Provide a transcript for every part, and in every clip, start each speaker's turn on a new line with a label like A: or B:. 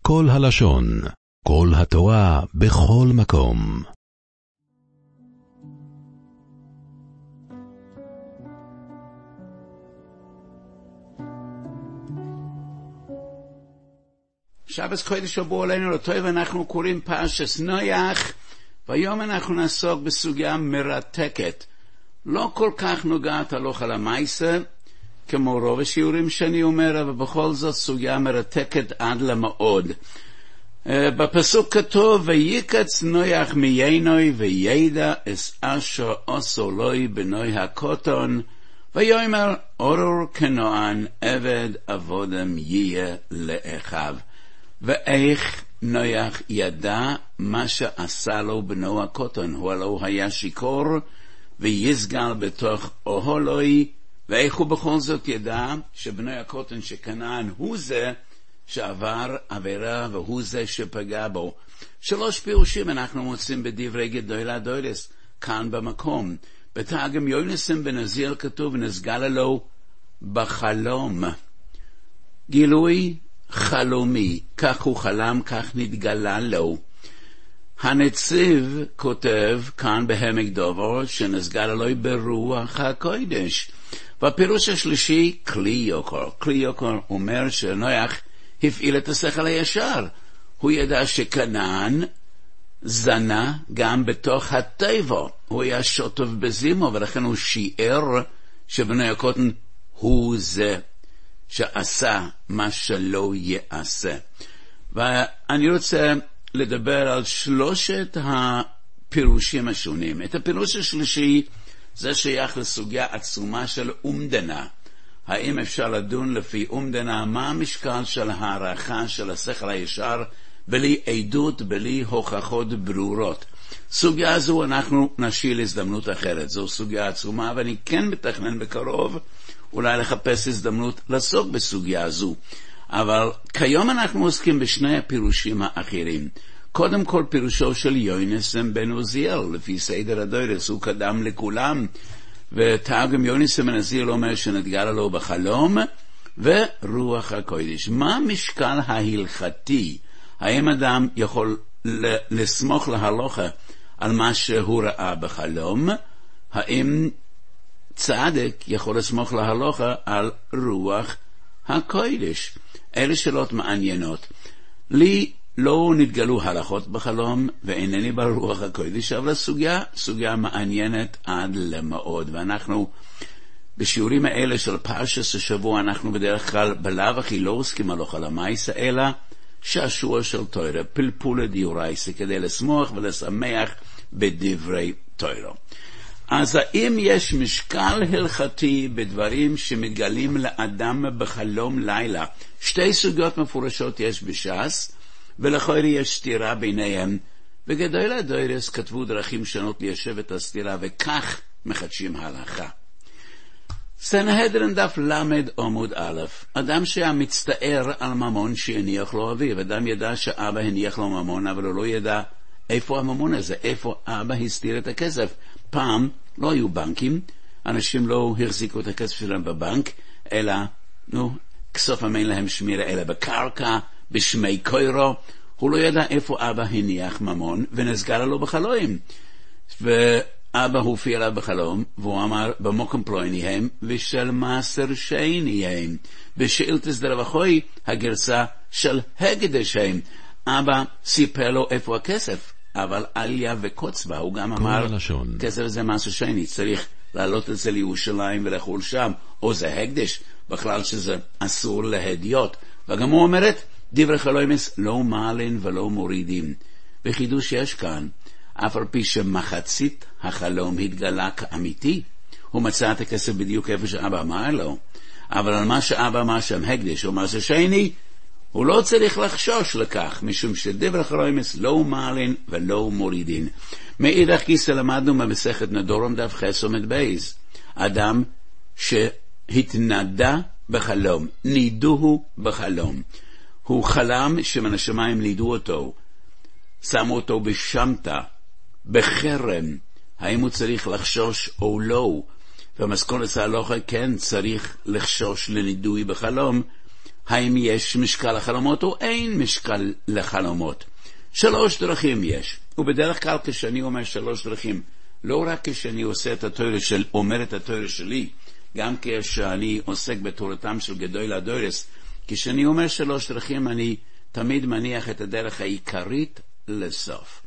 A: כל הלשון, כל התורה, בכל מקום.
B: שבס קודש הבוא עלינו לטוב, אנחנו קוראים פרשת נויח, והיום אנחנו נעסוק בסוגיה מרתקת, לא כל כך נוגעת הלכה למעשה, כמו רוב השיעורים שאני אומר, אבל בכל זאת סוגיה מרתקת עד למאוד. בפסוק כתוב, ויקץ נויח מיינוי וידע אס אשר עשו לוי בנוי הקוטון, ויאמר ארור כנען עבד עבודם יהיה לאחיו. ואיך נויח ידע מה שעשה לו בנו הקוטון, הוא הלא היה שיכור ויסגל בתוך אוהלוי, ואיך הוא בכל זאת ידע שבנו הקוטון שכנען הוא זה שעבר עבירה והוא זה שפגע בו. 3 פירושים אנחנו מוצאים בדברי גדול הדוילס כאן במקום. בתרגם יונסן בן עזיאל כתוב נסגל לו בחלום, גילוי חלומי, כך הוא חלם, כך נתגלה לו. הנציב כותב כאן בהעמק דובר שנסגל לו ברוח הקודש. והפירוש השלישי, כלי יוקר. כלי יוקר אומר שנויח הפעיל את השכל הישר. הוא ידע שכנען זנה גם בתוך הטבע. הוא היה שוטף בזימו, ולכן הוא שיער שבנו הקוטון הוא זה שעשה מה שלא יעשה. ואני רוצה לדבר על 3 הפירושים השונים. את הפירוש השלישי זה שייך לסוגיה עצומה של אומדנה. האם אפשר לדון לפי אומדנה מה המשקל של הערכה של השכל הישר בלי עדות, בלי הוכחות ברורות. סוגיה זו אנחנו נשאיר הזדמנות אחרת. זו סוגיה עצומה, ואני כן מתכנן בקרוב אולי לחפש הזדמנות לעסוק בסוגיה זו. אבל כיום אנחנו עוסקים בשני הפירושים האחרים. קודם כל פירושו של יונסן בן עזיאל, לפי סדר הדוילס, הוא קדם לכולם, ותרגם יונסן בן עזיאל אומר שנתגלה לו בחלום ורוח הקודש. מה המשקל ההלכתי? האם אדם יכול לסמוך להלכה על מה שהוא ראה בחלום? האם צדק יכול לסמוך להלכה על רוח הקודש? אלה שאלות מעניינות. לי לא נתגלו הלכות בחלום ואינני ברוח הקודש, אבל סוגיה מעניינת עד למאוד. ואנחנו בשיעורים האלה של פרשת השבוע אנחנו בדרך כלל בלאו הכי לא עוסקים הלכה למעשה, אלא שעשוע של תורה, פלפול דיורייסה, כדי לשמוח ולשמח בדברי תורה. אז האם יש משקל הלכתי בדברים שמתגלים לאדם בחלום לילה? 2 סוגיות מפורשות יש בש"ס, ולכאורה יש סתירה ביניהם, וגדול הדוילס כתבו דרכים שונות ליישב את הסתירה, וכך מחדשים ההלכה. סנהדרין דף למד עמוד א', אדם שהיה מצטער על ממון שהניח לו אביו. אדם ידע שאבא הניח לו ממון, אבל הוא לא ידע איפה הממון הזה, איפה אבא הסתיר את הכסף. פעם לא היו בנקים, אנשים לא החזיקו את הכסף שלהם בבנק, אלא כסוף אין להם שמירה, אלא בקרקע, בשמי קוירו. הוא לא ידע איפה אבא הניח ממון, ונסגל לו בחלום. ואבא הופיע עליו בחלום, והוא אמר, במוקם פלויני הם, ושל מעשר שני הם. בשאילתס דרווחוי, הגרסה של הקדש הם. אבא סיפר לו איפה הכסף, אבל עליה וקוצבה. הוא גם אמר, כסף זה מעשר שני, צריך לעלות את זה לירושלים ולחול שם, או זה הקדש, בכלל שזה אסור להדיוט. וגם הוא אומרת, דברי חלומס לא מעלין ולא מורידים. בחידוש יש כאן, אף על פי שמחצית החלום התגלה כאמיתי, הוא מצא את הכסף בדיוק איפה שאבא אמר לו, אבל על מה שאבא אמר שם הקדש או מעשר שני, הוא לא צריך לחשוש לכך, משום שדברי חלומס לא מעלין ולא מורידים. מאידך גיסא למדנו במסכת נדורם דף חס עמוד בייז, אדם שהתנדה בחלום, נידוהו בחלום. הוא חלם שמן השמיים לידו אותו, שמו אותו בשמטה, בחרם. האם הוא צריך לחשוש או לא? ומסכונת ההלכה כן צריך לחשוש לנידוי בחלום. האם יש משקל לחלומות או אין משקל לחלומות. 3 דרכים יש, ובדרך כלל כשאני אומר 3 דרכים, לא רק כשאני עושה את התורה אומר את התורה שלי, גם כשאני עוסק בתורתם של גדול הדורס, כשאני אומר 3 דרכים אני תמיד מניח את הדרך העיקרית לסוף.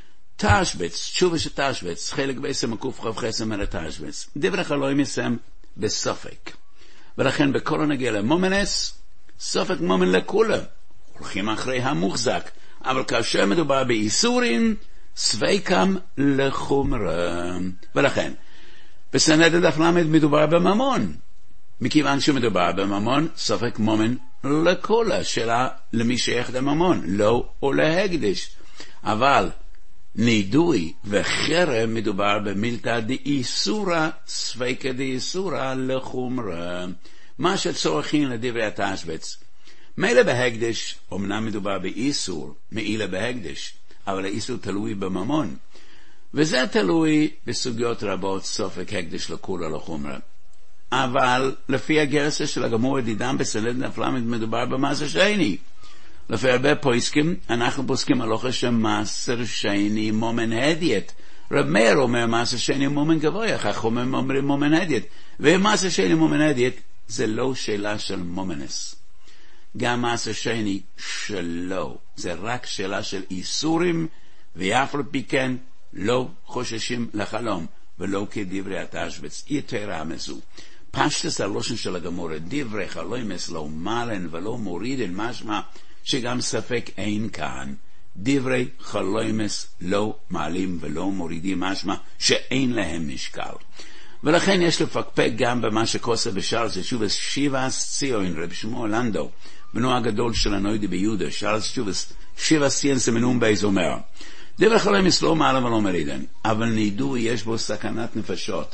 B: תשבץ, תשובה של תשבץ, חלק בעצם הקוף חב חסם על התשבץ. דברך לא ימסם בסופק. ולכן בכל הנגיע למומנס, סופק מומן לכולם. הולכים אחרי המוחזק. אבל כאשר מדובר באיסורים, סוויקם לחומרה. ולכן, בסנהדרין דף למד מדובר בממון. מכיוון שמדובר בממון, סופק מומן לכל. השאלה למי שייך לממון, לא או להקדש. אבל נידוי וחרם מדובר במילתא דאיסורא, סוויקא דאיסורא לחומרה. מה שצורכים לדברי התשבץ. מילא בהקדש, אמנם מדובר באיסור, מעילה בהקדש, אבל האיסור תלוי בממון. וזה תלוי בסוגיות רבות, סופק הקדש לכולה לחומרה. אבל לפי הגרסה של הגמור ידידם בסנהדרין דף למד מדובר במעשר שני. לפי הרבה פוסקים, אנחנו פוסקים הלכה שמעשר שני מומן הדיית. רב מאיר אומר מעשר שני מומן גבוה, חכמים אומרים מומן הדיית. ומעשר שני מומן הדיית זה לא שאלה של מומנס. גם מעשר שני שלא. זה רק שאלה של איסורים, ואף על פי כן לא חוששים לחלום, ולא כדברי התשבץ. יתרה מזו. פשטס הלושן של הגמורה, דברי חלומס לא מעלן ולא מורידן, משמע שגם ספק אין כאן. דברי חלומס לא מעלים ולא מורידים, משמע שאין להם משקל. ולכן יש לפקפק גם במה שכוסף בשארלס תשובס שיבס ציון, רב שמואל לנדו, בנו הגדול של הנוידי ביהודה, שארלס תשובס שיבס ציון סמנום בייז אומר, דברי חלומס לא מעלה ולא מורידן, אבל נידוי יש בו סכנת נפשות.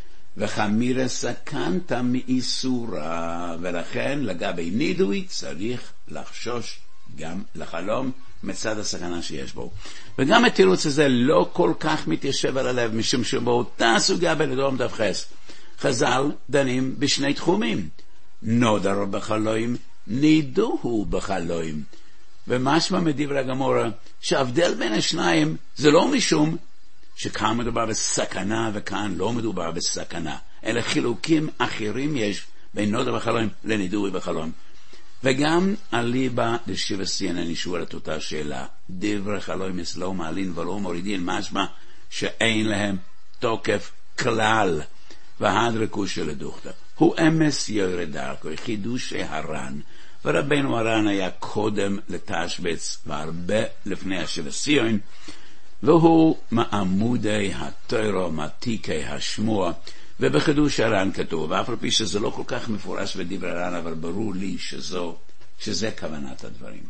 B: וחמירה סכנת מאיסורה, ולכן לגבי נידוי צריך לחשוש גם לחלום מצד הסכנה שיש בו. וגם התירוץ הזה לא כל כך מתיישב על הלב, משום שבאותה סוגיה בנדום דף חס. חז"ל דנים בשני תחומים. נודר בחלום, נידוהו בחלום. ומשמע מדברי הגמורה, שההבדל בין השניים זה לא משום שכאן מדובר בסכנה וכאן לא מדובר בסכנה, אלא חילוקים אחרים יש בין נודר בחלום לנידוהו בחלום. וגם אליבא דשיבס ציון אני שואל את אותה שאלה, דברי חלומס לא מעלין ולא מורידין, משמע שאין להם תוקף כלל. והדרקו של הדוכתא הוא אמס יורד דרכו, חידושי הר"ן, ורבנו הר"ן היה קודם לתשבץ והרבה לפני השיבס ציון, והוא מעמודי התורה מעתיקי השמוע. ובחידוש הר"ן כתוב, ואף על פי שזה לא כל כך מפורש בדברי הר"ן, אבל ברור לי שזה כוונת הדברים.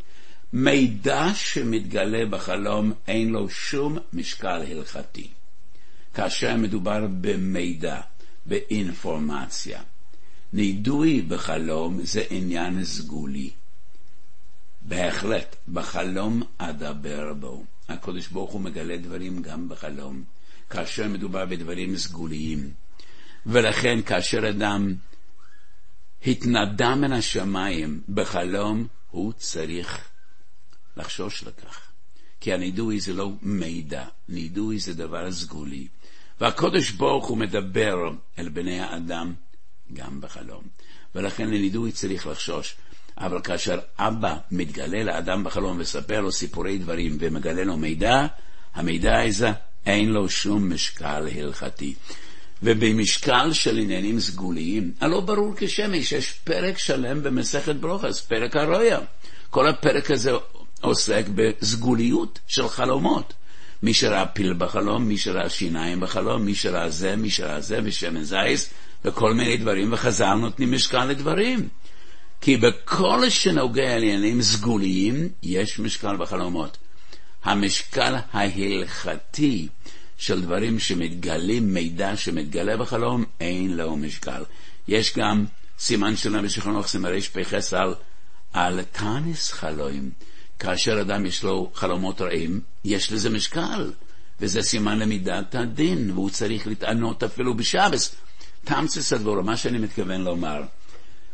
B: מידע שמתגלה בחלום אין לו שום משקל הלכתי. כאשר מדובר במידע, באינפורמציה. נידוי בחלום זה עניין סגולי. בהחלט, בחלום אדבר בו. הקדוש ברוך הוא מגלה דברים גם בחלום, כאשר מדובר בדברים סגוליים. ולכן כאשר אדם התנדה מן השמיים בחלום, הוא צריך לחשוש לכך. כי הנידוי זה לא מידע, נידוי זה דבר סגולי. והקדוש ברוך הוא מדבר אל בני האדם גם בחלום. ולכן לנידוי צריך לחשוש. אבל כאשר אבא מתגלה לאדם בחלום וספר לו סיפורי דברים ומגלה לו מידע, המידע הזה אין לו שום משקל הלכתי. ובמשקל של עניינים סגוליים, הלא ברור כשמש, יש פרק שלם במסכת ברוכס, פרק הרויה. כל הפרק הזה עוסק בסגוליות של חלומות. מי שראה פיל בחלום, מי שראה שיניים בחלום, מי שראה זה, מי שראה זה, ושמן זייס, וכל מיני דברים, וחז"ל נותנים משקל לדברים. כי בכל שנוגע לעניינים סגוליים, יש משקל בחלומות. המשקל ההלכתי של דברים שמתגלים, מידע שמתגלה בחלום, אין לו משקל. יש גם סימן שלנו בשולחן סימריש פחס על תנס חלום. כאשר אדם יש לו חלומות רעים, יש לזה משקל, וזה סימן למידת הדין, והוא צריך להתענות אפילו בשבס. תמצס הדבור, מה שאני מתכוון לומר,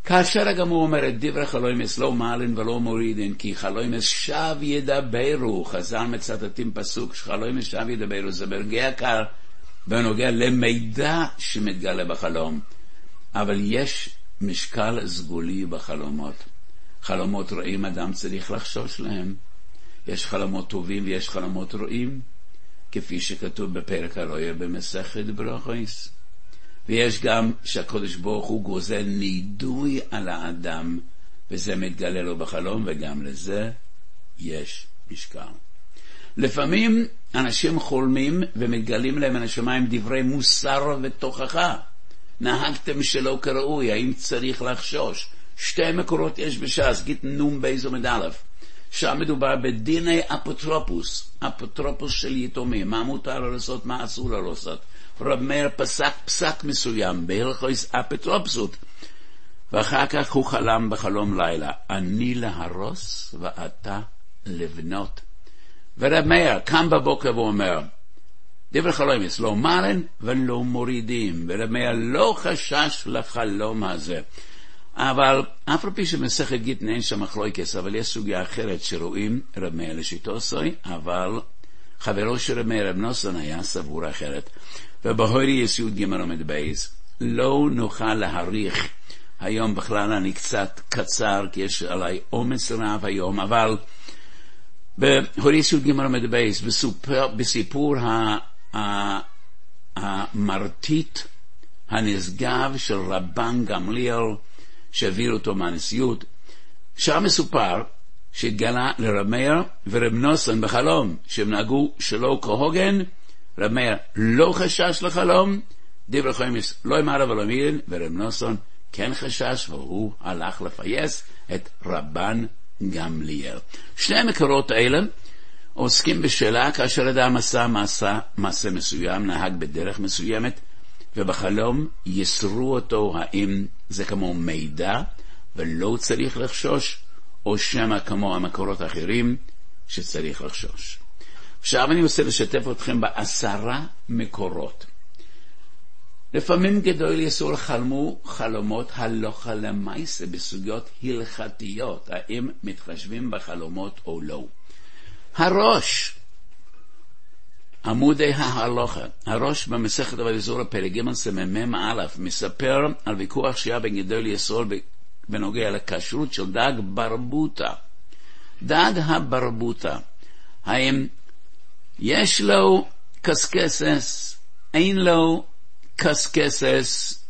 B: כאשר גם הוא אומר את דברי חלומס לא מעלין ולא מורידין, כי חלומס שב ידברו, חז"ל מצטטים פסוק שחלומס שב ידברו, זה בנוגע למידע שמתגלה בחלום, אבל יש משקל סגולי בחלומות. חלומות רעים אדם צריך לחשוש להם, יש חלומות טובים ויש חלומות רעים, כפי שכתוב בפרק הרויה במסכת ברכות. ויש גם שהקדוש ברוך הוא גוזר נידוי על האדם, וזה מתגלה לו בחלום, וגם לזה יש משקל. לפעמים אנשים חולמים ומתגלים להם השמיים דברי מוסר ותוכחה. נהגתם שלא כראוי, האם צריך לחשוש? שתי מקורות יש בש"ס, גית נום בייז עמוד א', שם מדובר בדיני אפוטרופוס, אפוטרופוס של יתומים, מה מותר לו לעשות, מה אסור לו לעשות. רב מאיר פסק מסוים בהלכות אפוטרופסות, ואחר כך הוא חלם בחלום לילה, אני להרוס ואתה לבנות. ורב מאיר קם בבוקר ואומר, דברי חלומס לא מעלין ולא מורידים, ורב מאיר לא חשש לחלום הזה. אבל אף על פי שמסכת גיטין אין שם מחלוקת, אבל יש סוגיה אחרת שרואים רב מאיר לשיטו סוי, אבל חברו של רב מאיר רב נוסון היה סבור אחרת. ובהורי יסוד ג' עמוד בייז, לא נוכל להעריך, היום בכלל אני קצת קצר, כי יש עליי עומס רב היום, אבל בהורי יסוד ג' עמוד בייז, בסיפור המרטיט הנשגב של רבן גמליאל, שהעביר אותו מהנשיאות, שם מסופר שהתגלה לרב מאיר ורב נוסון בחלום, שהם נהגו שלא כהוגן. רב מאיר לא חשש לחלום, דברי חלומס לא אמר ולא מידין, ורב נוסון כן חשש, והוא הלך לפייס את רבן גמליאל. שני המקורות האלה עוסקים בשאלה כאשר אדם עשה מעשה מסוים, נהג בדרך מסוימת, ובחלום יסרו אותו, האם זה כמו מידע ולא צריך לחשוש, או שמה כמו המקורות האחרים שצריך לחשוש. עכשיו אני רוצה לשתף אתכם ב10 מקורות. לפעמים גדול יסוד חלמו חלומות הלכה למעשה בסוגיות הלכתיות, האם מתחשבים בחלומות או לא. הראש, עמודי ההלכה, הראש במסכת אבייזור פרק ג' סמ"ם א', מספר על ויכוח שהיה בין גדול יסוד בנוגע לכשרות של דג ברבוטה. דג הברבוטה, האם יש לו קסקסס, אין לו קסקסס,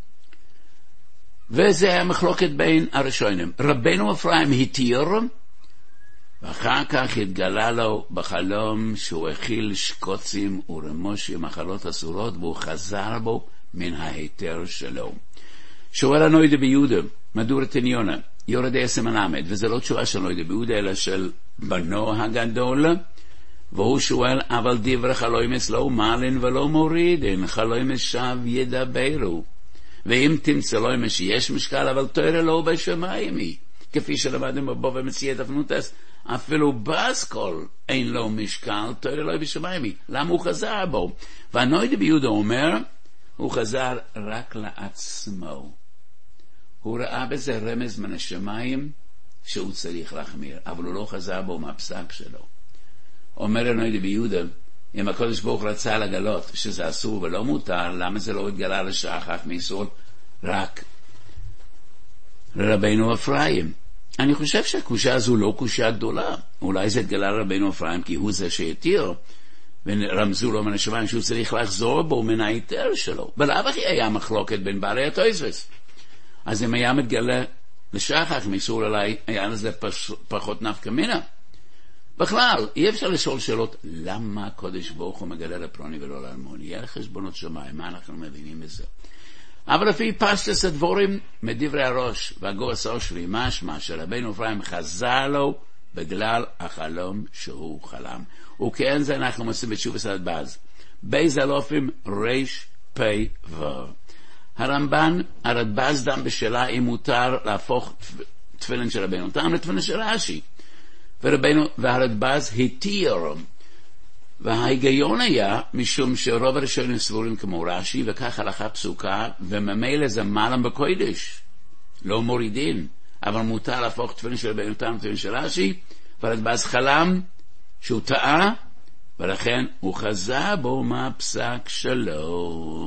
B: וזה היה מחלוקת בין הראשונים. רבנו אפרים התיר, ואחר כך התגלה לו בחלום שהוא הכיל שקוצים ורמושים, מחלות אסורות, והוא חזר בו מן ההיתר שלו. שואל הנוידה ביהודה, מדור תניונה, יורדי הסמנמד, וזה לא תשובה של נוידה ביהודה, אלא של בנו הגדול, והוא שואל, אבל דברי חלומס לא מעלין ולא מורידין, חלומס שב ידברו. ואם תמצא לו שיש משקל, אבל תראה לא בשמיים היא. כפי שלמדנו בו ומציאת הפנוטס, אפילו באסכול אין לו משקל, תראה לא בשמיים היא. למה הוא חזר בו? והנוידה ביהודה אומר, הוא חזר רק לעצמו. הוא ראה בזה רמז מן השמיים שהוא צריך להחמיר, אבל הוא לא חזר בו מהפסק שלו. אומר הנוידה ביהודה, אם הקדוש ברוך רצה לגלות שזה אסור ולא מותר, למה זה לא התגלה לשחח מיסוד רק לרבנו אפרים? אני חושב שהקושה הזו לא קושה גדולה. אולי זה התגלה לרבנו אפרים כי הוא זה שהתיר, ורמזו לו מן השמיים שהוא צריך לחזור בו מן ההיתר שלו. ולאו הכי היה מחלוקת בין בעלי התוספות. אז אם היה מתגלה לשחח מיסוד, אולי היה לזה פחות נפקא מינה. בכלל, אי אפשר לשאול שאלות, למה הקדוש ברוך הוא מגלה לפלוני ולא לאלמוני? יהיה חשבונות שמיים, מה אנחנו מבינים בזה? אבל לפי פשטס הדבורים, מדברי הראש והגורס אושרי, משמע שרבנו אפרים חזר לו בגלל החלום שהוא חלם. וכן זה אנחנו עושים בתשובת הרדב"ז. בייז אלופים ריש פי ור. הרדב"ז דם בשאלה אם מותר להפוך תפילין של רבנו תם לתפילין של רש"י. והרדב"ז התיר, וההיגיון היה משום שרוב הראשונים סבורים כמו רש"י, וכך הלכה פסוקה, וממילא זה מעלם בקודש לא מורידים, אבל מותר להפוך תפילין של רבנו תם תפילין של רש"י, והרדב"ז חלם שהוא טעה, ולכן הוא חזר בו מהפסק שלו.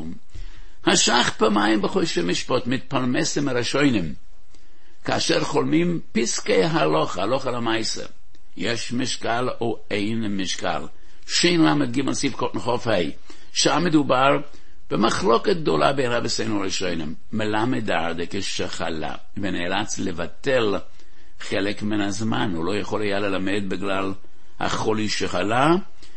B: השח פעמיים בחושי משפט מתפלמס עם הראשונים, כאשר חולמים פסקי הלכה למעשה. יש משקל או אין משקל. שין למד ג' סעיף קוטן חוף ה'. שם מדובר במחלוקת גדולה בין רבותינו הראשונים. מלמד דרדק שחלה ונאלץ לבטל חלק מן הזמן. הוא לא יכול היה ללמד בגלל החולי שחלה,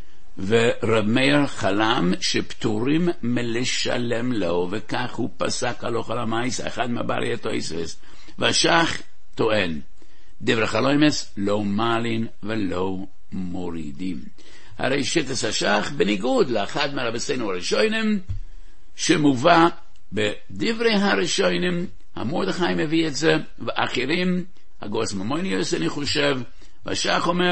B: ורב מאיר חלם שפטורים מלשלם לו, וכך הוא פסק הלכה למעשה, אחד מבעלי התוספות. והשח טוען, דברי חלומס לא מעלין ולא מורידים. הרי שיטת השח בניגוד לאחד מרבותינו הראשונים, שמובא בדברי הראשונים, המרדכי מביא את זה, ואחרים, הגוס ממוניוס אני חושב, והשח אומר,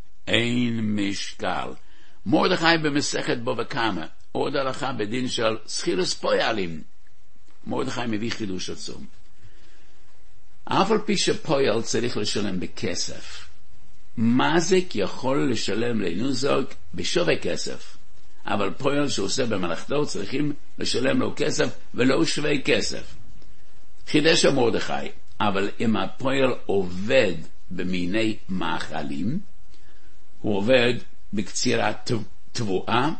B: אין משקל. מרדכי במסכת בבא קמא, עוד הלכה בדין של סחילוס פועלים, מרדכי מביא חידוש עצום. אף על פי שפועל צריך לשלם בכסף, מזיק יכול לשלם לנוזק בשווה כסף, אבל פועל שעושה במלאכתו צריכים לשלם לו כסף ולא שווה כסף. חידש מרדכי, אבל אם הפועל עובד במיני מאכלים, הוא עובד בקצירת תבואה,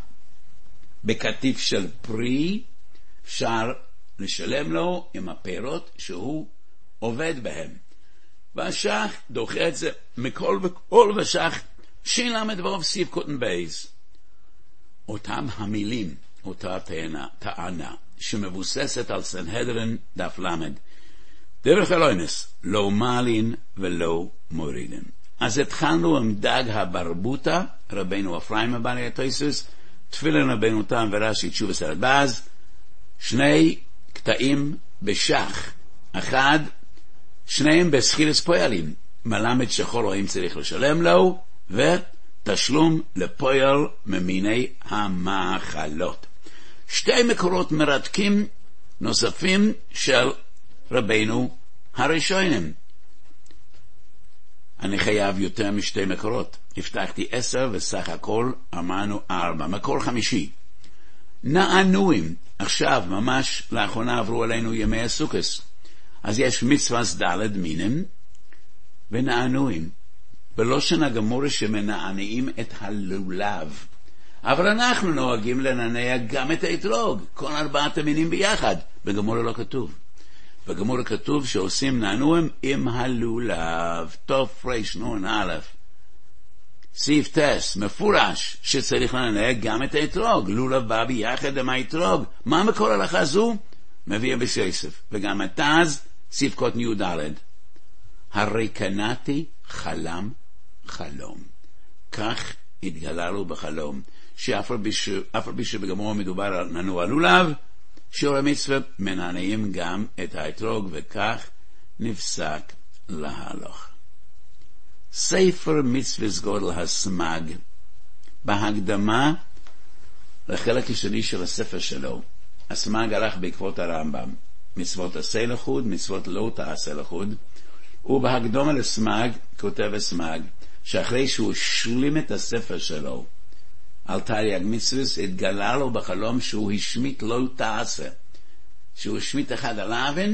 B: בקטיף של פרי, אפשר לשלם לו עם הפירות שהוא עובד בהם. והשח דוחה את זה מכל וכל, ושח שין למד ואוב סעיף קוטן בייז. אותם המילים, אותה טענה שמבוססת על סנהדרין דף למד, דברי חלומס לא מעלין ולא מורידין. אז התחלנו עם דג הברבוטה, רבנו אפרים מבעלי התוספות, תפילין רבנו תם ורש"י תשובת הרדב"ז, שני קטעים בשח, אחד, שניהם בסחילוס פועלים, מלמד שחור או אם צריך לשלם לו, ותשלום לפועל ממיני המאכלות. שתי מקורות מרתקים נוספים של רבנו הראשונים. אני חייב יותר משתי מקורות. הבטחתי 10 וסך הכל אמרנו 4. מקור חמישי. נענועים. עכשיו, ממש לאחרונה עברו עלינו ימי הסוכות. אז יש מצווה ד' מינים ונענועים. בלושן הגמורה שמנענעים את הלולב. אבל אנחנו נוהגים לנענע גם את האתרוג. כל 4 המינים ביחד. בגמורה לא כתוב. בגמורה כתוב שעושים נענועים עם הלולב. טוב פרש נון א'. סעיף טס, מפורש שצריך לנענע גם את האתרוג. לולב בא ביחד עם האתרוג. מה מקור הלכה זו? מביא בשייסף. וגם התז, סעיף קוטן י' ד'. הרי קנאתי חלם חלום. כך התגלה לו בחלום. שאף על פי שבגמורה מדובר על נענוע לולב, שיעור המצווה מנענעים גם את האתרוג, וכך נפסק להלוך. ספר מצווה גודל הסמג, בהקדמה לחלק השני של הספר שלו, הסמג הלך בעקבות הרמב"ם, מצוות עשה לחוד, מצוות לא תעשה לחוד, ובהקדמה לסמג כותב הסמג, שאחרי שהוא השלים את הספר שלו, על תרי"ג מצוות, התגלה לו בחלום שהוא השמיט לא תעשה, שהוא השמיט אחד על אבן,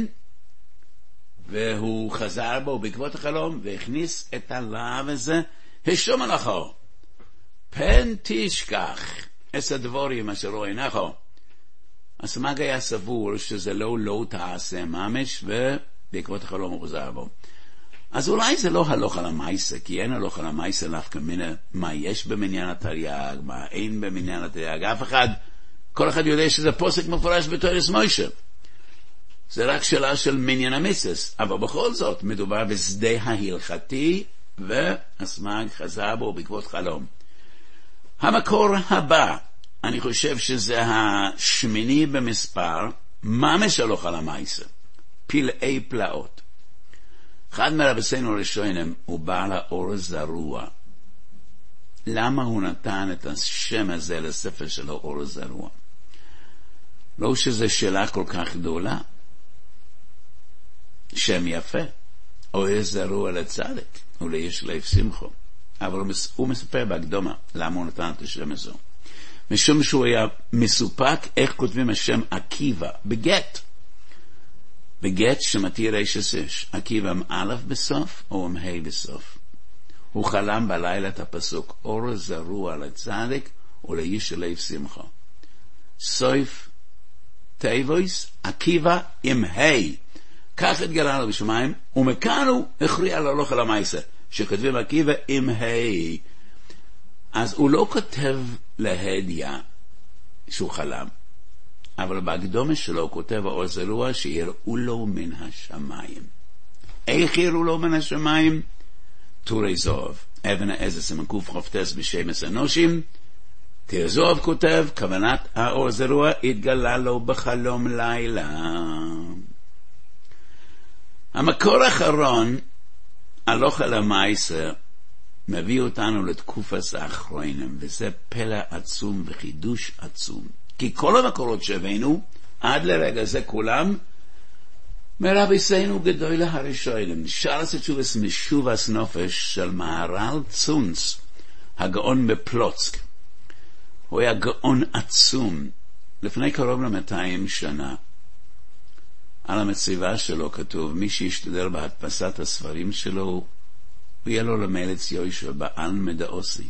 B: והוא חזר בו בעקבות החלום, והכניס את הלאו הזה, השום עליכו, פן תשכח את הדבורים אשר רואה נחו. הסמג היה סבור שזה לא תעשה ממש, ובעקבות החלום הוא חזר בו. אז אולי זה לא הלוך על המייסה, כי אין הלוך על המייסה נפקא מינה, מה יש במניין התרי"ג, מה אין במניין התרי"ג, אף אחד, כל אחד יודע שזה פוסק מפורש בתורס מוישה. זה רק שאלה של מניין המצווה, אבל בכל זאת מדובר בשדה ההלכתי, והסמג חזר בו בעקבות חלום. המקור הבא, אני חושב שזה השמיני במספר, ממש הלוך על המייסה, פלאי פלאות. אחד מרבותינו הראשונים הוא בעל האור זרוע. למה הוא נתן את השם הזה לספר שלו אור זרוע? לא שזה שאלה כל כך גדולה. שם יפה, או זרוע לצדק, וליש לב שמחו. אבל הוא מספר בהקדומה למה הוא נתן את השם הזה. משום שהוא היה מסופק איך כותבים השם עקיבא בגט. בגט שמתיר רשש, עקיבא עם א' בסוף או עם ה' בסוף. הוא חלם בלילה את הפסוק, אור זרוע לצדק וליש לב שמחו. סוף תיבויס, עקיבא עם ה'. כך התגלה לו בשמיים, ומכאן הוא הכריע להלוך אל המעשה, שכתבים עקיבא עם ה'. אז הוא לא כותב להדיה שהוא חלם, אבל בהקדומה שלו הוא כותב האור זרוע שיראו לו מן השמיים. איך יראו לו מן השמיים? טורי זוהב, אבן העזר סימן קח"ט בשמש אנושים. תראה זוהב כותב, כוונת האור זרוע התגלה לו בחלום לילה. המקור האחרון, הלוך אל המעשה, מביא אותנו לתקופת האחרונים, וזה פלא עצום וחידוש עצום. כי כל המקורות שהבאנו, עד לרגע זה כולם, מרביסינו גדול הראשונים. שאלת תשובס משובס נופש של מהר"ל צונץ, הגאון בפלוצק. הוא היה גאון עצום. לפני קרוב ל200 שנה, על המצבה שלו כתוב, מי שישתדל בהדפסת הספרים שלו, הוא יהיה לו למלץ יוישה בעל מדעוסי.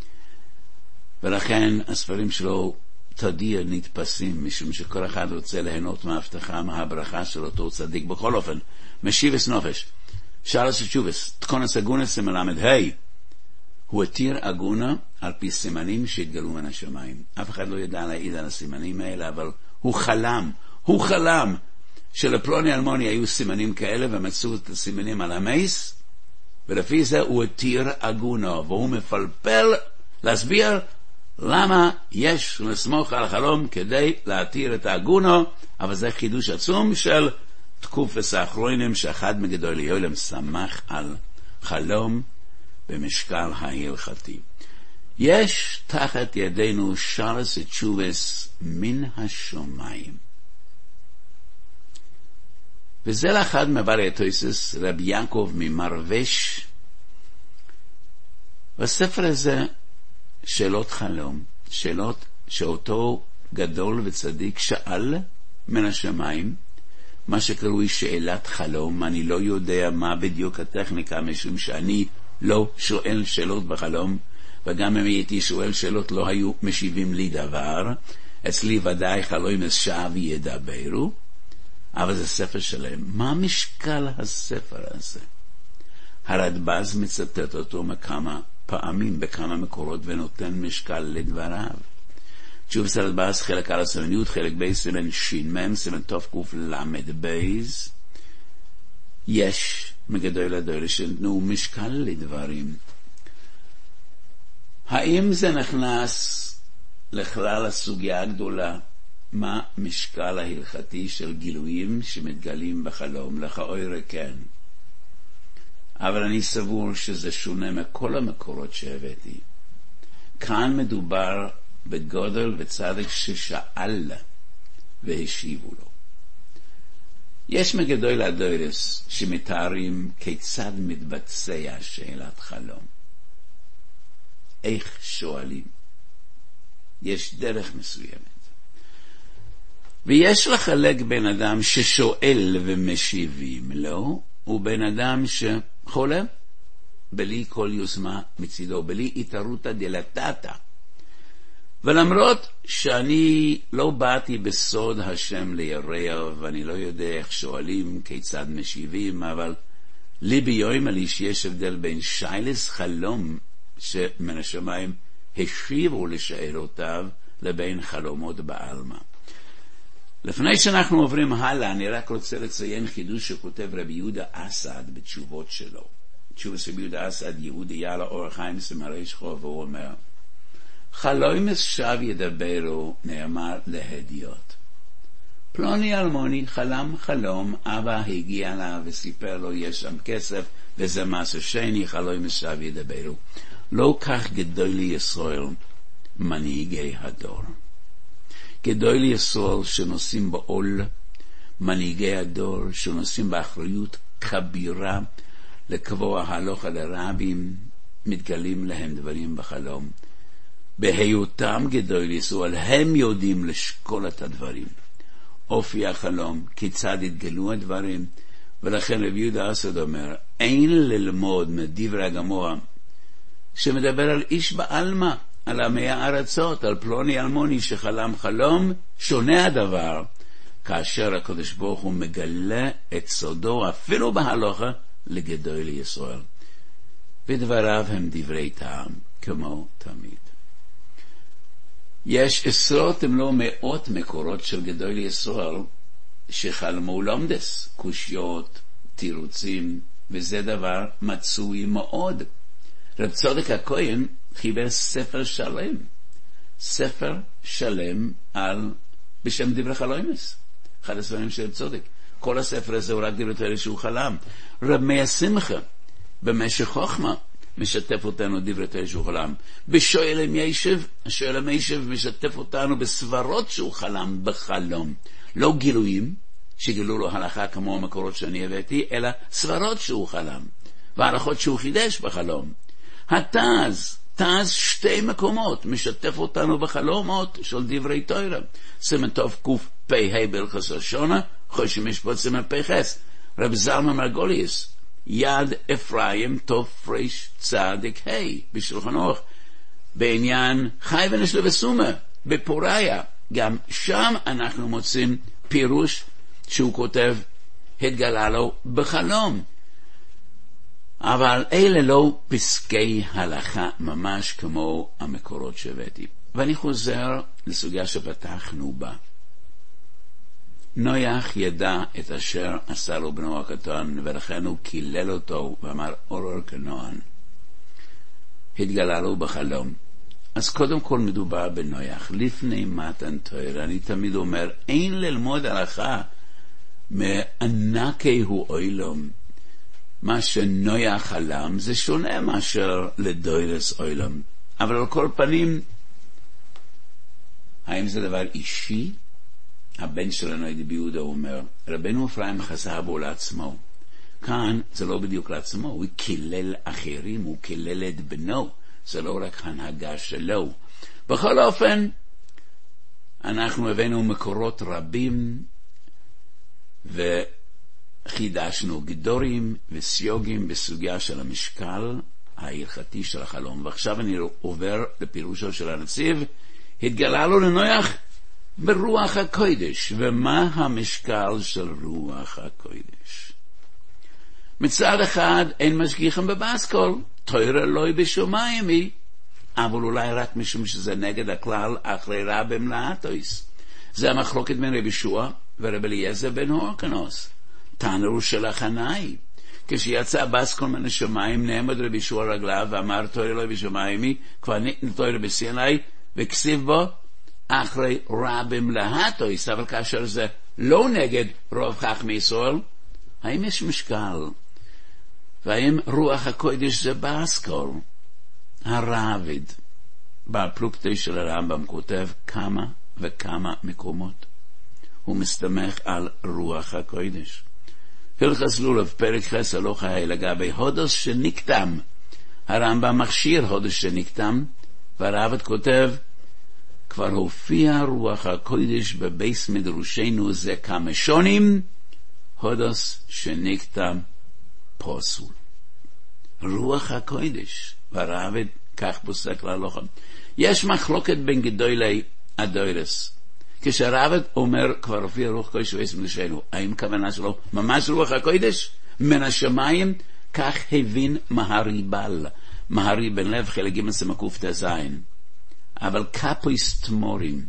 B: ולכן הספרים שלו תדיר נתפסים, משום שכל אחד רוצה ליהנות מההבטחה, מהברכה של אותו צדיק. בכל אופן, משיבס נופש, שאלת תשובס, תקונס אגונס מלמד ה', הוא התיר אגונה על פי סימנים שהתגלו מן השמיים. אף אחד לא ידע להעיד על הסימנים האלה, אבל הוא חלם שלפלוני אלמוני היו סימנים כאלה, ומצאו את הסימנים על המייס, ולפי זה הוא התיר אגונה, והוא מפלפל להסביר למה יש לסמוך על החלום כדי להתיר את האגונה. אבל זה חידוש עצום של תקופת האחרונים, שאחד מגדולי עולם שמח על חלום במשקל ההלכתי. יש תחת ידינו שאלת תשובס מן השמיים, וזה לאחד מבעלי התוספות, רבי יעקב ממרווש. בספר הזה שאלות חלום, שאלות שאותו גדול וצדיק שאל מן השמיים, מה שקרוי שאלת חלום. אני לא יודע מה בדיוק הטכניקה, משום שאני לא שואל שאלות בחלום, וגם אם הייתי שואל שאלות לא היו משיבים לי דבר. אצלי ודאי חלום שעה וידברו, אבל זה ספר שלהם. מה משקל הספר הזה? הרדב"ז מצטט אותו מכמה פעמים בכמה מקורות ונותן משקל לדבריו. תשובת הרדב"ז חלק א' סימן י', חלק ב' סימן ש"מ, סימן תקל"ב. יש מגדול הדור שנתנו משקל לדברים. האם זה נכנס לכלל הסוגיה הגדולה, מה משקל ההלכתי של גילויים שמתגלים בחלום? לכאורה כן, אבל אני סבור שזה שונה מכל המקורות שהבאתי. כאן מדובר בגודל וצדק ששאל והשיבו לו. יש מגדול הדורס שמתארים כיצד מתבצע שאלת חלום, איך שואלים. יש דרך מסוימת, ויש לחלק בין אדם ששואל ומשיבים לו, ובין אדם שחולה בלי כל יוזמה מצידו, בלי התערותא דלתתא. ולמרות שאני לא באתי בסוד השם לירח, ואני לא יודע איך שואלים, כיצד משיבים, אבל לי ביום עלי שיש הבדל בין שיילס חלום שמן השמיים השיבו לשאלותיו, לבין חלומות בעלמא. לפני שאנחנו עוברים הלאה, אני רק רוצה לציין חידוש שכותב רבי יהודה אסד בתשובות שלו. תשובות רבי יהודה אסד, יהודיה לאור חיים סמריש חו, והוא אומר, חלום שב ידברו נאמר להדיוט. פלוני אלמוני חלם חלום, אבא הגיע לה וסיפר לו יש שם כסף, וזה מעשה שני, חלום שב ידברו. לא כך גדולי ישראל מנהיגי הדור. גדולי ישראל שנושאים בעול, מנהיגי הדור שנושאים באחריות כבירה לקבוע הלכה לרבים, מתגלים להם דברים בחלום. בהיותם גדול ישראל, הם יודעים לשקול את הדברים. אופי החלום, כיצד התגלו הדברים, ולכן רבי יהודה אסד אומר, אין ללמוד מדברי הגמרא, שמדבר על איש בעלמא, על עמי הארצות, על פלוני אלמוני שחלם חלום, שונה הדבר, כאשר הקדוש ברוך הוא מגלה את סודו, אפילו בהלכה, לגדול ישראל. ודבריו הם דברי טעם, כמו תמיד. יש עשרות אם לא מאות מקורות של גדול ישראל שחלמו לומדס, קושיות, תירוצים, וזה דבר מצוי מאוד. רב צודק הכהן חיבר ספר שלם בשם דברי חלומס, אחד הספרים של רב צודק. כל הספר הזה הוא רק דברי שהוא חלם. רב מאיר שמחה במשך חוכמה משתף אותנו דברי תורה שהוא חלם. בשואל המיישב משתף אותנו בסברות שהוא חלם בחלום. לא גילויים שגילו לו הלכה כמו המקורות שאני הבאתי, אלא סברות שהוא חלם והלכות שהוא חידש בחלום. תז שתי מקומות משתף אותנו בחלומות של דברי תורה. סימן טוב קפ"ה בהלכות השונה, חושן משפט סימן פ"ח. רב זלמן מרגוליס יד אפרים תופרש צדיק ה' בשולחן ערוך, בעניין חי ונשלה וסומה בפוריה, גם שם אנחנו מוצאים פירוש שהוא כותב התגלה לו בחלום. אבל אלה לא פסקי הלכה ממש כמו המקורות שהבאתי. ואני חוזר לסוגיה שפתחנו בה. נויח ידע את אשר עשה לו בנו הקטן, ולכן הוא קילל אותו ואמר אורור כנוען. התגלה לו בחלום. אז קודם כל מדובר בנויח. לפני מתן תורה, אני תמיד אומר, אין ללמוד הלכה מענקי הוא אוילום. מה שנויח חלם זה שונה מאשר לדוירס אוילום. אבל על כל פנים, האם זה דבר אישי? הבן שלנו רבי יהודה אומר, רבנו אפרים חזה בו לעצמו. כאן זה לא בדיוק לעצמו, הוא קילל אחרים, הוא קילל את בנו, זה לא רק הנהגה שלו. בכל אופן, אנחנו הבאנו מקורות רבים, וחידשנו גדורים וסיוגים בסוגיה של המשקל ההלכתי של החלום. ועכשיו אני עובר לפירושו של הנציב, התגלה לו לנויח ברוח הקודש. ומה המשקל של רוח הקודש? מצד אחד אין משגיחים בבסקול, תורה לא בשומיים היא, אבל אולי רק משום שזה נגד הכלל אחרי רבים לאטויס. זה המחלוקת בין רבי ישוע ורבי אליעזר בן הורקנוס. תנאו של החנאי, כשיצא בסקול מן השמיים נעמד רבי ישוע רגליו ואמר תורה לא בשומיים היא, כבר ניתן תורה בסיני, וכסיב בו אחרי רבים להטויס. אבל כאשר זה לא נגד רוב חכמי ישראל, האם יש משקל? והאם רוח הקודש זה באסקול? הרעבד בפלוגתא של הרמב"ם כותב כמה וכמה מקומות הוא מסתמך על רוח הקודש. הלכות לולב פרק ח' הלכה ה' לגבי הודוס שנקתם, הרמב"ם מכשיר הודוס שנקתם, והרעבד כותב כבר הופיע רוח הקודש בבייס מדרושנו זה כמה שונים, הודוס שנקתם פוסול. רוח הקודש, והרעבד כך פוסק להלכה. יש מחלוקת בין גדולי הדוירס. כשהרעבד אומר כבר הופיע רוח הקודש בבייס מדרושנו, האם כוונה שלו ממש רוח הקודש מן השמיים? כך הבין מהריבל, מהרי בן לב חלק ג' סמקוף תזין. אבל קפויס תמורים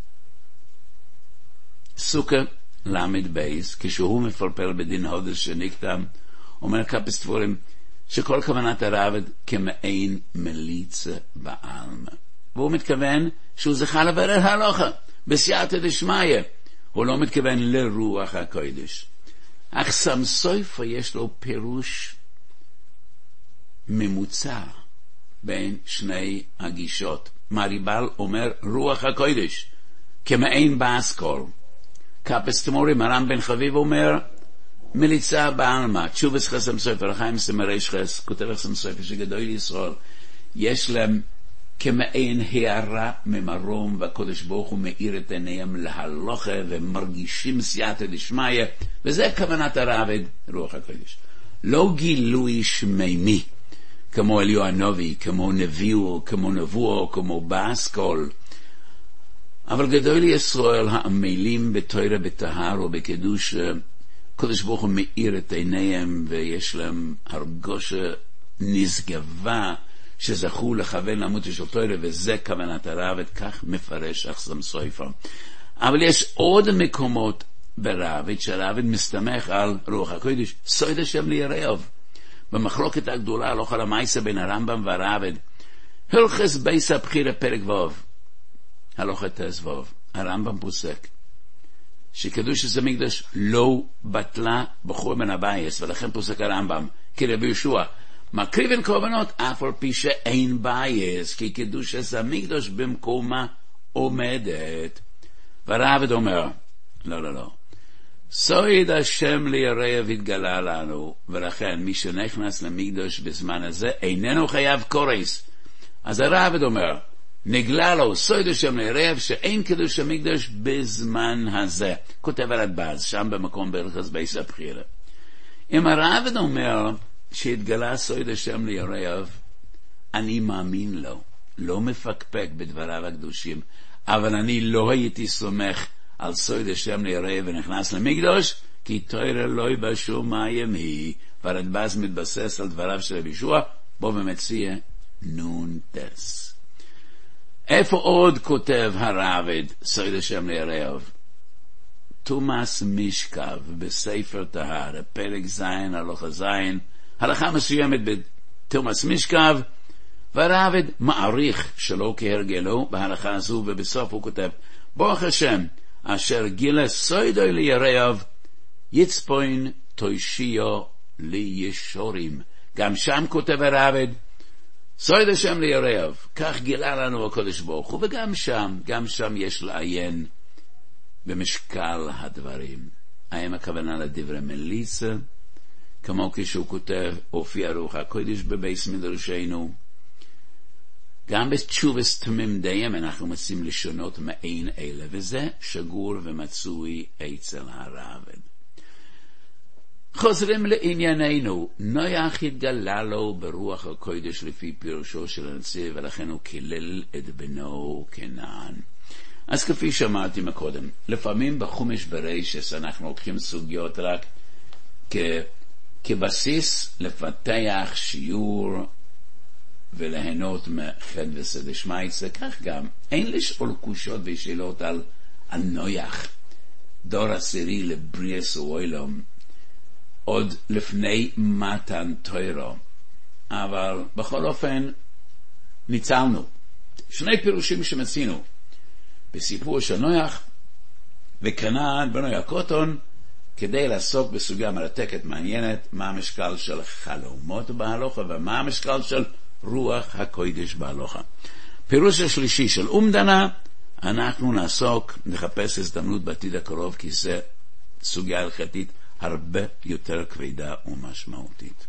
B: סוכה למד בייס, כשהוא מפרפל בדין הודס שנקתם, אומר קפויס תמורים שכל כוונת הרעבד כמעין מליצה בעלמא, והוא מתכוון שהוא זכה לברר הלכה בסייעתא דשמיא, הוא לא מתכוון לרוח הקודש. אך סמסויפה יש לו פירוש ממוצע בין שני הגישות. מריבל אומר רוח הקודש כמעין באסקול, קפס תמורים, הרם בן חביב אומר, מליצה בעלמא, תשובס חסם סופר, החיים סמרי שחס, כותב חסם סופר, שגדול ישראל, יש להם כמעין הערה ממרום, והקודש ברוך הוא מאיר את עיניהם להלוכה, ומרגישים סייעתא דשמיא, וזה כוונת הרעבד, רוח הקודש. לא גילוי שמימי, כמו אליהו הנביא, כמו נביאו, כמו נבואו, כמו באסכול, אבל גדול ישראל העמלים בתורה בטהר ובקדוש, קודש ברוך הוא מאיר את עיניהם, ויש להם הרגושה נשגבה, שזכו לכוון לעמוד של תורה, וזה כוונת הרעבד, כך מפרש החסם סופר. אבל יש עוד מקומות ברעבד, שהרעבד מסתמך על רוח הקודש, סוד השם ליראיו. במחלוקת הגדולה, הלכה למעשה בין הרמב"ם והרעבד, הלכס בייס הבחירה פרק ו', הלכה ט' ו', הרמב"ם פוסק, שקדושת המקדש לא בטלה בחור בן הבייס, ולכן פוסק הרמב"ם, כרבי יהושע, מקריבן קורבנות אף על פי שאין בייס, כי קדושת המקדש במקומה עומדת. והרעבד אומר, לא, סוד השם ליראיו התגלה לנו, ולכן מי שנכנס למקדש בזמן הזה איננו חייב קורס. אז הרעבד אומר, נגלה לו סוד השם ליראיו שאין קדוש המקדש בזמן הזה. כותב על הדבז, שם במקום בהלכות בייס הבחירה. אם הרעבד אומר שהתגלה סוד השם ליראיו, אני מאמין לו, לא מפקפק בדבריו הקדושים, אבל אני לא הייתי סומך על סוד השם ליראיו ונכנס למקדש, כי תורה לא בשמיים היא, והרדב"ז מתבסס על דבריו של רבי יהושע, בו ומציע נון תס. איפה עוד כותב הרעבד סוד השם ליראיו? תומאס מישכב בספר טהרה, פרק ז' הלכה ז', הלכה מסוימת בתומאס מישכב, והרעבד מעריך שלא כהרגלו בהלכה הזו, ובסוף הוא כותב, ברוך השם, אשר גילה סודו ליראיו, יצפוין תושיו לישורים. גם שם כותב הרעבד, סוד השם ליראיו, כך גילה לנו הקדוש ברוך הוא, וגם שם יש לעיין במשקל הדברים. האם הכוונה לדברי מליצה, כמו כשהוא כותב, הופיע רוח הקודש בבייס מדרשנו. גם בתשובס תמים דיים אנחנו מציעים לשונות מעין אלה, וזה שגור ומצוי אצל הרעבד. חוזרים לענייננו, נויח התגלה לו ברוח הקודש לפי פירושו של הנציב, ולכן הוא קילל את בנו כנען. אז כפי שאמרתי מקודם, לפעמים בחומש בראשית אנחנו לוקחים סוגיות רק כבסיס לפתח שיעור וליהנות מחד וסד שמייצה. כך גם אין לשאול קושות ושאלות על נויח, דור עשירי לבריאס ואוילום, עוד לפני מתן תורה, אבל בכל אופן ניצלנו שני פירושים שמצינו בסיפור של נויח וכנען בנויח קוטון, כדי לעסוק בסוגיה מרתקת מעניינת, מה המשקל של חלומות בהלוכה ומה המשקל של רוח הקודש בהלוכה. פירוש השלישי של אומדנה, אנחנו נחפש הזדמנות בעתיד הקרוב, כי זה סוגיה הלכתית הרבה יותר כבדה ומשמעותית.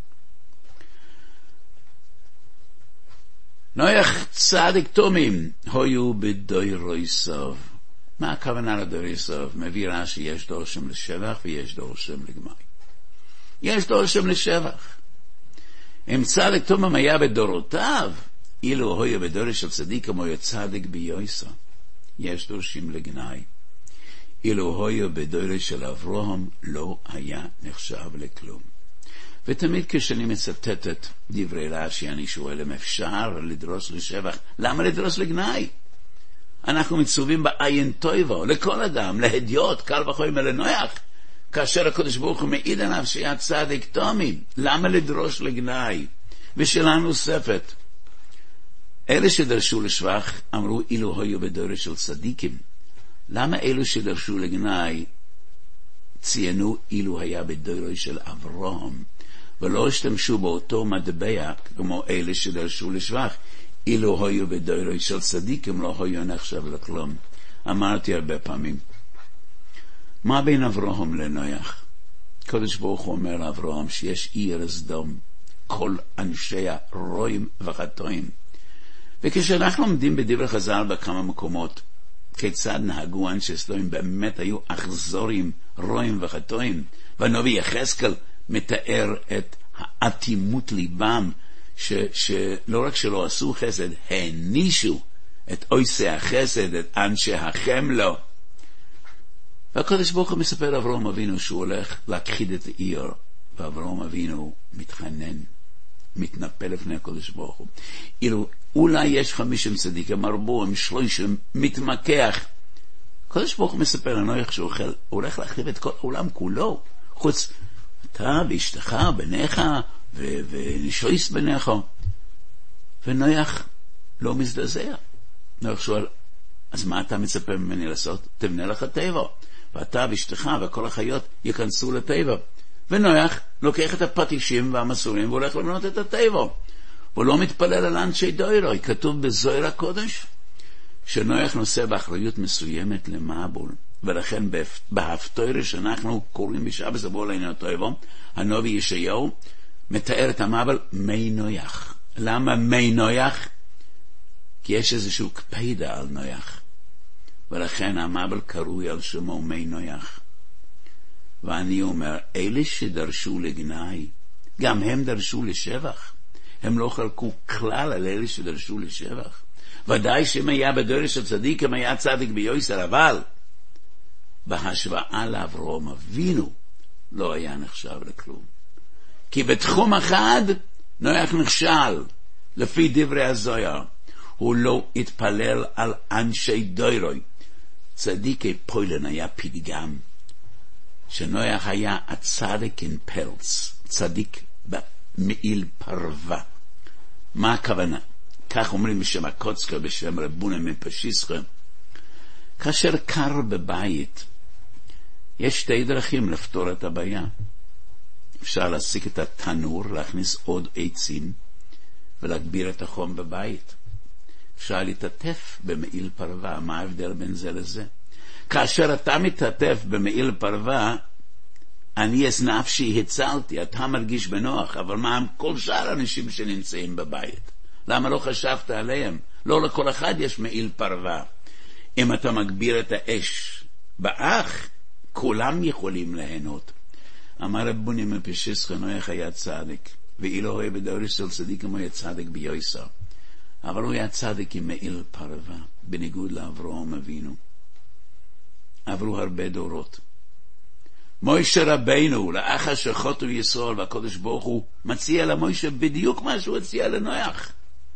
B: נויח צדיק תומים היו בדורי סוף. מה הכוונה לדורי סוף? מביא רש"י, יש דור שם לשבח ויש דור שם לגמרי. יש דור שם לשבח. אם צדיק תומם היה בדורותיו, אילו היה בדורי של צדיק כמו היה צדיק ביוסה, יש דורשים לגנאי. אילו היה בדורי של אברהם, לא היה נחשב לכלום. ותמיד כשאני מצטט את דברי רש"י, אני שואל אם אפשר לדרוש לשבח. למה לדרוש לגנאי? אנחנו מצווים בעין טובה לכל אדם, להדיוט, קל וחומר לנויח, כאשר הקדוש ברוך הוא מעיד עליו שהיה צדיק תומי. למה לדרוש לגנאי? ושאלה נוספת, אלה שדרשו לשבח אמרו אילו היו בדורי של צדיקים. למה אלו שדרשו לגנאי ציינו אילו היה בדורי של אברהם, ולא השתמשו באותו מטבע כמו אלה שדרשו לשבח? אילו היו בדורי של צדיקים לא היו נחשב לכלום. אמרתי הרבה פעמים, מה בין אברהם לנויח? קדוש ברוך הוא אומר לאברהם שיש עיר סדום, כל אנשיה רועים וחטאים. וכשאנחנו עומדים בדברי חז"ל בכמה מקומות, כיצד נהגו אנשי סדום, באמת היו אכזוריים, רועים וחטאים. והנביא יחזקאל מתאר את האטימות ליבם, שלא רק שלא עשו חסד, הענישו את עושי החסד, את אנשי החמלו. והקדוש ברוך הוא מספר לאברהם אבינו שהוא הולך להכחיד את העיר, ואברהם אבינו מתחנן, מתנפל לפני הקדוש ברוך הוא. אילו אולי יש 50 צדיקים, 40, 30, מתמקח. הקדוש ברוך הוא מספר לנויח שהוא הולך להחריב את כל העולם כולו, חוץ אתה ואשתך, בניך, ונשויס בניך. ונויח לא מזדעזע. נויח שואל, אז מה אתה מצפה ממני לעשות? תבנה לך טבע, ואתה ואשתך וכל החיות ייכנסו לטבע. ונויח לוקח את הפטישים והמסורים והולך לבנות את הטבע. הוא לא מתפלל על אנשי דוירוי. כתוב בזוהר הקודש שנויח נושא באחריות מסוימת למעבול, ולכן בהפטרה שאנחנו קוראים בשבת זבול לעניין הטבע, הנביא ישעיהו מתאר את המעבל מי נויח. למה מי נויח? כי יש איזשהו קפידה על נויח, ולכן המעבל קרוי על שמו מי נויח. ואני אומר, אלה שדרשו לגנאי, גם הם דרשו לשבח. הם לא חלקו כלל על אלה שדרשו לשבח. ודאי שאם היה בדרך של צדיק, אם היה צדיק ביוסר, אבל בהשוואה לאברהם אבינו לא היה נחשב לכלום. כי בתחום אחד נויח נכשל, לפי דברי הזוהר. הוא לא התפלל על אנשי דוירוי. צדיקי פוילן היה פתגם, שנויח היה הצדיק אין פלץ, צדיק במעיל פרווה. מה הכוונה? כך אומרים בשם הקוצקר, בשם רבונה מפשיסקר. כאשר קר בבית, יש שתי דרכים לפתור את הבעיה. אפשר להסיק את התנור, להכניס עוד עצים ולהגביר את החום בבית. אפשר להתעטף במעיל פרווה. מה ההבדל בין זה לזה? כאשר אתה מתעטף במעיל פרווה, אני את נפשי הצלתי, אתה מרגיש בנוח. אבל מה עם כל שאר האנשים שנמצאים בבית? למה לא חשבת עליהם? לא לכל אחד יש מעיל פרווה. אם אתה מגביר את האש באח, כולם יכולים ליהנות. אמר רבוני מפשיסקר, נויח היה צדיק, ואילו הוא היה בדרך של צדיק, הוא היה צדיק ביוסר. אבל הוא היה צדיק עם מעיל פרווה, בניגוד לאברהם אבינו. עברו הרבה דורות. מוישה רבינו, לאחר שחוטאו ישראל, והקדוש ברוך הוא מציע למוישה בדיוק מה שהוא הציע לנויח.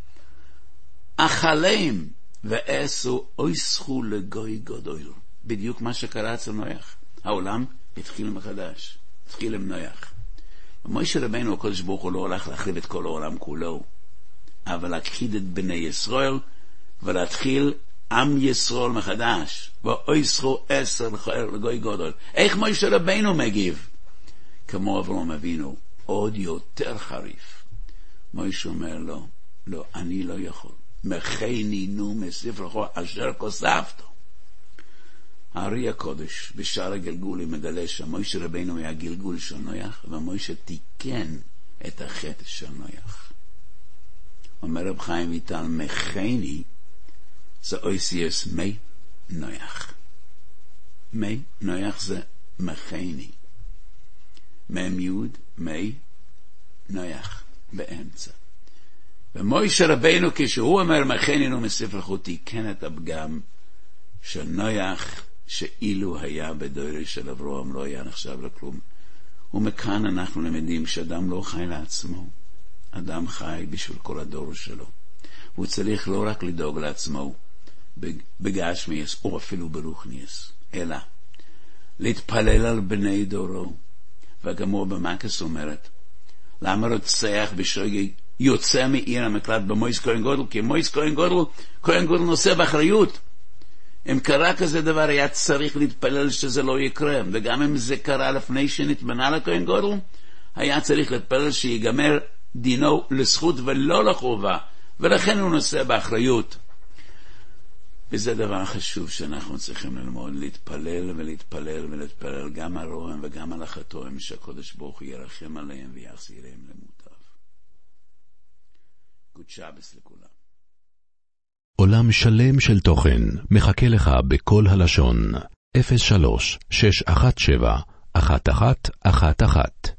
B: אכלם ועשו אויסחו לגוי גדול. בדיוק מה שקרה אצל נויח. העולם התחיל מחדש. התחיל עם נויח. מוישה רבינו, הקדוש ברוך הוא לא הולך להחריב את כל העולם כולו, אבל להכחיד את בני ישראל ולהתחיל עם ישראל מחדש. ואויסחו 10 לגוי גדול. איך מוישה רבינו מגיב? כמו אברהם אבינו, עוד יותר חריף. מוישה אומר לו, לא, אני לא יכול. מחני נו מספרך אשר כוספתו. הארי הקודש בשער הגלגול מגלה שמוישה רבינו היה גלגול של נויח, ומוישה תיקן את החטא של נויח. אומר רב חיים ויטל, מחני זה אויסיוס מי נויח. מי נויח זה מחני. מם יוד מי נויח באמצע. ומוישה רבינו כשהוא אומר מחני נו מספרך, הוא תיקן את הפגם של נויח, שאילו היה בדורי של אברהם לא היה נחשב לכלום. ומכאן אנחנו למדים שאדם לא חי לעצמו, אדם חי בשביל כל הדור שלו. הוא צריך לא רק לדאוג לעצמו בגשמיאס או אפילו ברוחניאס, אלא להתפלל על בני דורו. והגמור במקס אומרת, למה רוצח בשוגג יוצא מעיר המקלט במויס כהן גודל? כי מויס כהן גודל נושא באחריות. אם קרה כזה דבר, היה צריך להתפלל שזה לא יקרה. וגם אם זה קרה לפני שנתמנה לכהן גודל, היה צריך להתפלל שיגמר דינו לזכות ולא לחובה. ולכן הוא נושא באחריות. וזה דבר חשוב שאנחנו צריכים ללמוד, להתפלל ולהתפלל ולהתפלל גם על רועם וגם על החטאים, שהקדוש ברוך הוא ירחם עליהם ויחזירם למוטב. גוד שבס לכולם.
A: עולם שלם של תוכן מחכה לך בכל הלשון. 03-617-1111